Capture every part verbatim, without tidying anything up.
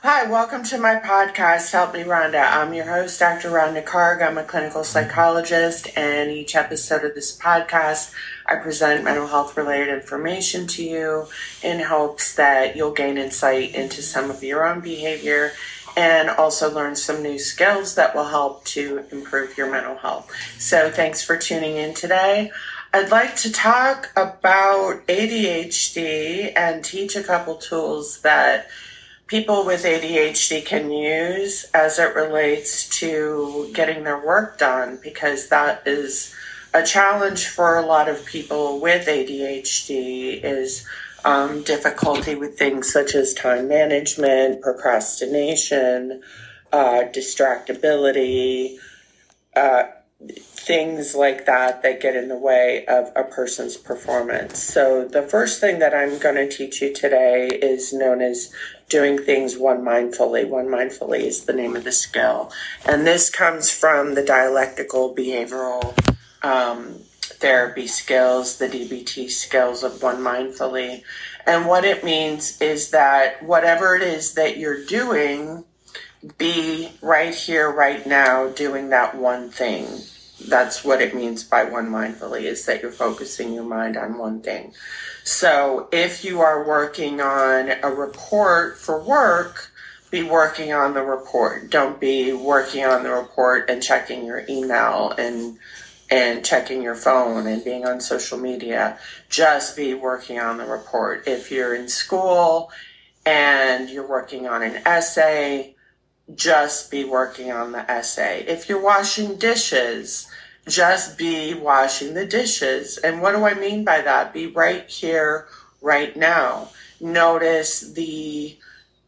Hi, welcome to my podcast, Help Me Rhonda. I'm your host, Doctor Rhonda Karg. I'm a clinical psychologist, and each episode of this podcast, I present mental health related information to you in hopes that you'll gain insight into some of your own behavior and also learn some new skills that will help to improve your mental health. So thanks for tuning in today. I'd like to talk about A D H D and teach a couple tools that people with A D H D can use as it relates to getting their work done, because that is a challenge for a lot of people with A D H D is um, difficulty with things such as time management, procrastination, uh, distractibility, uh, things like that that get in the way of a person's performance. So the first thing that I'm going to teach you today is known as doing things one mindfully. One mindfully is the name of the skill. And this comes from the dialectical behavioral um, therapy skills, the D B T skills of one mindfully. And what it means is that whatever it is that you're doing, be right here, right now, doing that one thing. That's what it means by one mindfully, is that you're focusing your mind on one thing. So if you are working on a report for work, be working on the report. Don't be working on the report and checking your email and and checking your phone and being on social media. Just be working on the report. If you're in school and you're working on an essay, just be working on the essay. If you're washing dishes, just be washing the dishes. And what do I mean by that? Be right here, right now. Notice the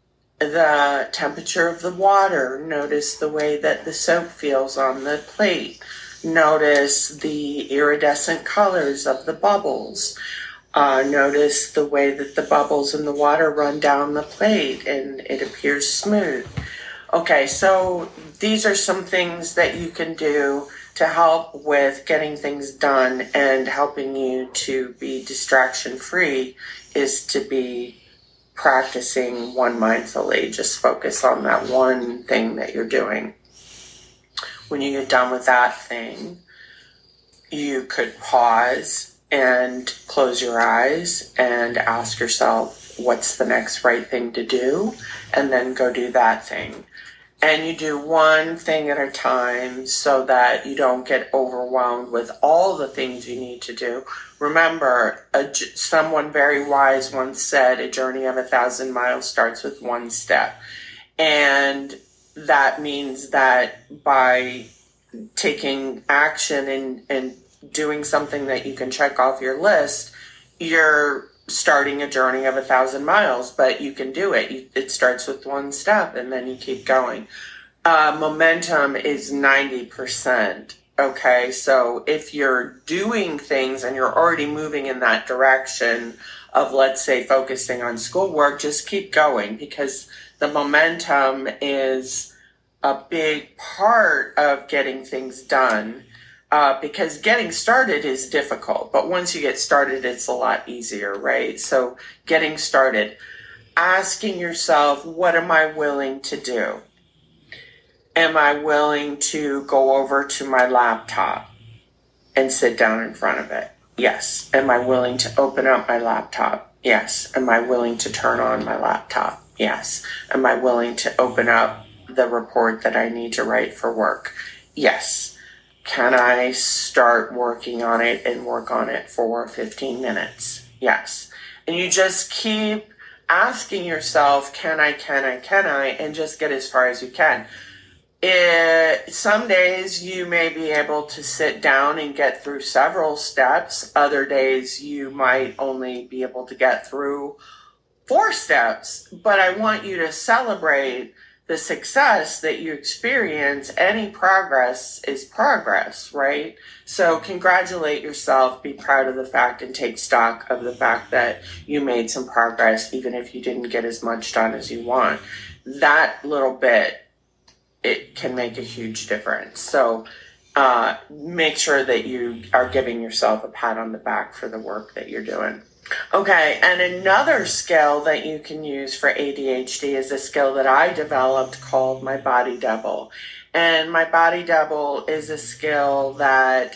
the temperature of the water. Notice the way that the soap feels on the plate. Notice the iridescent colors of the bubbles. Uh, notice the way that the bubbles in the water run down the plate and it appears smooth. Okay, so these are some things that you can do to help with getting things done, and helping you to be distraction-free is to be practicing one mindfully. Just focus on that one thing that you're doing. When you get done with that thing, you could pause and close your eyes and ask yourself, what's the next right thing to do? And then go do that thing. And you do one thing at a time so that you don't get overwhelmed with all the things you need to do. Remember, a, someone very wise once said, a journey of a thousand miles starts with one step. And that means that by taking action and, and doing something that you can check off your list, you're starting a journey of a thousand miles, but you can do it. You, it starts with one step and then you keep going. Uh, momentum is ninety percent. Okay, so if you're doing things and you're already moving in that direction of, let's say, focusing on schoolwork, just keep going, because the momentum is a big part of getting things done. Uh, because getting started is difficult, but once you get started, it's a lot easier, right? So getting started, asking yourself, what am I willing to do? Am I willing to go over to my laptop and sit down in front of it? Yes. Am I willing to open up my laptop? Yes. Am I willing to turn on my laptop? Yes. Am I willing to open up the report that I need to write for work? Yes. Can I start working on it and work on it for fifteen minutes? Yes. And you just keep asking yourself, can I, can I, can I, and just get as far as you can. It, some days you may be able to sit down and get through several steps. Other days you might only be able to get through four steps. But I want you to celebrate the success that you experience. Any progress is progress, right? So congratulate yourself, be proud of the fact, and take stock of the fact that you made some progress, even if you didn't get as much done as you want. That little bit, it can make a huge difference. So uh, make sure that you are giving yourself a pat on the back for the work that you're doing. Okay, and another skill that you can use for A D H D is a skill that I developed called my body double. And my body double is a skill that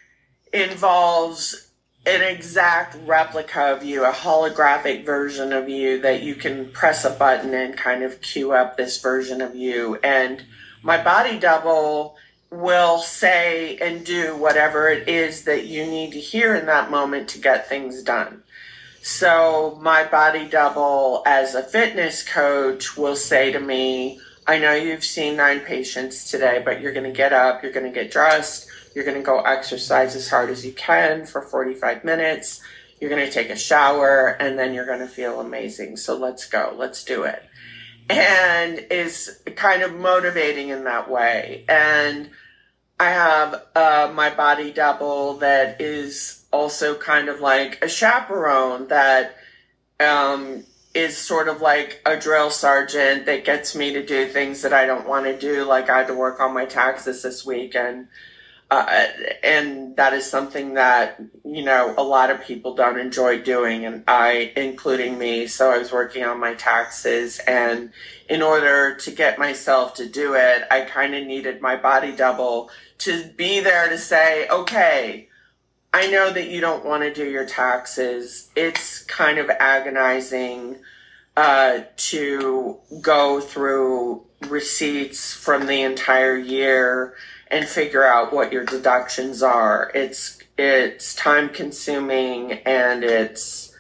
involves an exact replica of you, a holographic version of you that you can press a button and kind of cue up this version of you. And my body double will say and do whatever it is that you need to hear in that moment to get things done. So my body double as a fitness coach will say to me, I know you've seen nine patients today, but you're going to get up, you're going to get dressed, you're going to go exercise as hard as you can for forty-five minutes, you're going to take a shower, and then you're going to feel amazing. So let's go, let's do it. And is kind of motivating in that way. And I have uh, my body double that is also kind of like a chaperone that um, is sort of like a drill sergeant that gets me to do things that I don't want to do. Like I had to work on my taxes this week, and uh, and that is something that, you know, a lot of people don't enjoy doing, and I, including me. So I was working on my taxes, and in order to get myself to do it, I kind of needed my body double to be there to say, okay, I know that you don't want to do your taxes. It's kind of agonizing uh, to go through receipts from the entire year and figure out what your deductions are. It's it's time consuming, and it's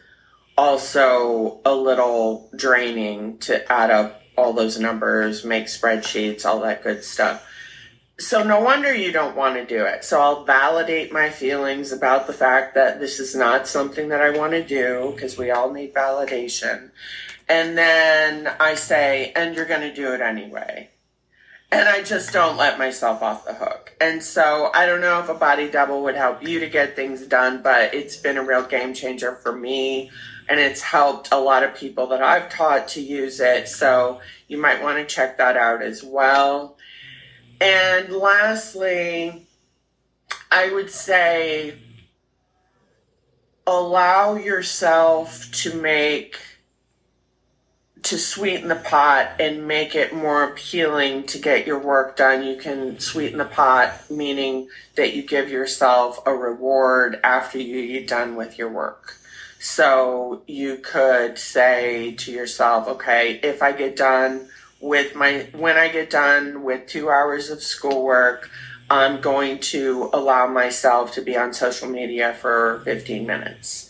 also a little draining to add up all those numbers, make spreadsheets, all that good stuff. So no wonder you don't want to do it. So I'll validate my feelings about the fact that this is not something that I want to do, because we all need validation. And then I say, and you're going to do it anyway. And I just don't let myself off the hook. And so I don't know if a body double would help you to get things done, but it's been a real game changer for me. And it's helped a lot of people that I've taught to use it. So you might want to check that out as well. And lastly, I would say allow yourself to make, to sweeten the pot and make it more appealing to get your work done. You can sweeten the pot, meaning that you give yourself a reward after you're done with your work. So you could say to yourself, okay, if I get done with my, when I get done with two hours of schoolwork, I'm going to allow myself to be on social media for fifteen minutes.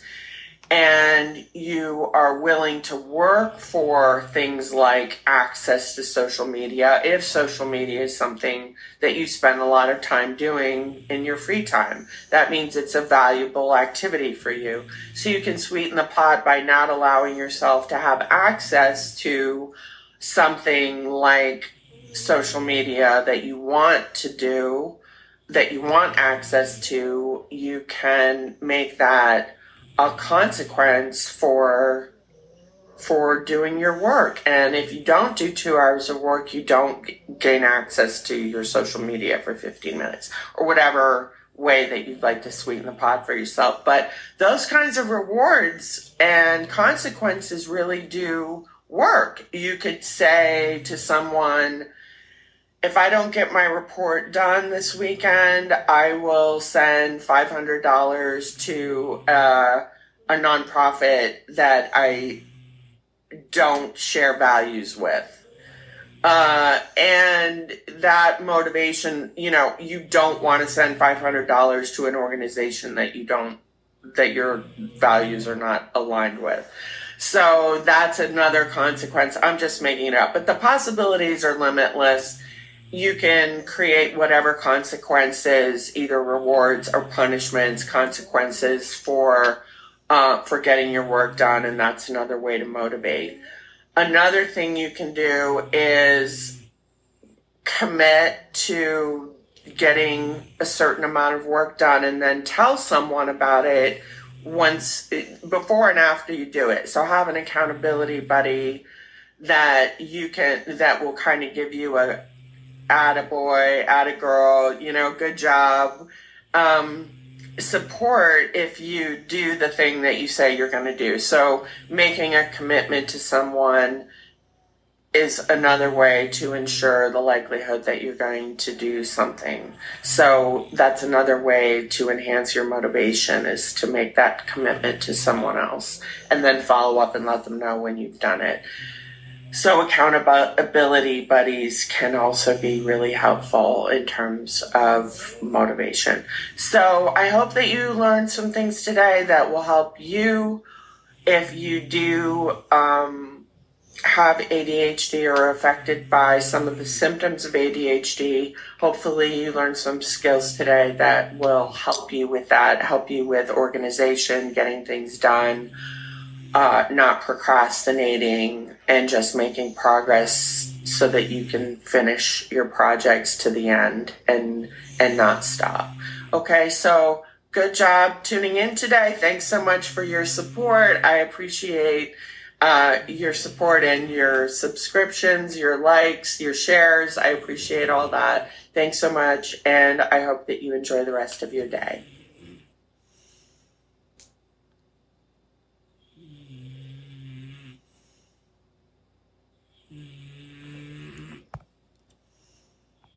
And you are willing to work for things like access to social media, if social media is something that you spend a lot of time doing in your free time. That means it's a valuable activity for you. So you can sweeten the pot by not allowing yourself to have access to something like social media that you want to do, that you want access to. You can make that a consequence for for doing your work. And if you don't do two hours of work, you don't gain access to your social media for fifteen minutes, or whatever way that you'd like to sweeten the pot for yourself. But those kinds of rewards and consequences really do work. You could say to someone, if I don't get my report done this weekend, I will send five hundred dollars to uh, a nonprofit that I don't share values with. Uh, and that motivation, you know, you don't want to send five hundred dollars to an organization that you don't, that your values are not aligned with. So that's another consequence. I'm just making it up, but the possibilities are limitless. You can create whatever consequences, either rewards or punishments, consequences for uh, for getting your work done, and that's another way to motivate. Another thing you can do is commit to getting a certain amount of work done, and then tell someone about it once, before and after you do it. So have an accountability buddy that you can, that will kind of give you a attaboy, attagirl, you know, good job. Um, support if you do the thing that you say you're going to do. So making a commitment to someone is another way to ensure the likelihood that you're going to do something. So that's another way to enhance your motivation, is to make that commitment to someone else and then follow up and let them know when you've done it. So accountability buddies can also be really helpful in terms of motivation. So I hope that you learned some things today that will help you if you do um, have A D H D or are affected by some of the symptoms of A D H D. Hopefully you learned some skills today that will help you with that, help you with organization, getting things done, Uh, not procrastinating, and just making progress so that you can finish your projects to the end and and not stop. Okay, so good job tuning in today. Thanks so much for your support. I appreciate uh, your support and your subscriptions, your likes, your shares. I appreciate all that. Thanks so much, and I hope that you enjoy the rest of your day.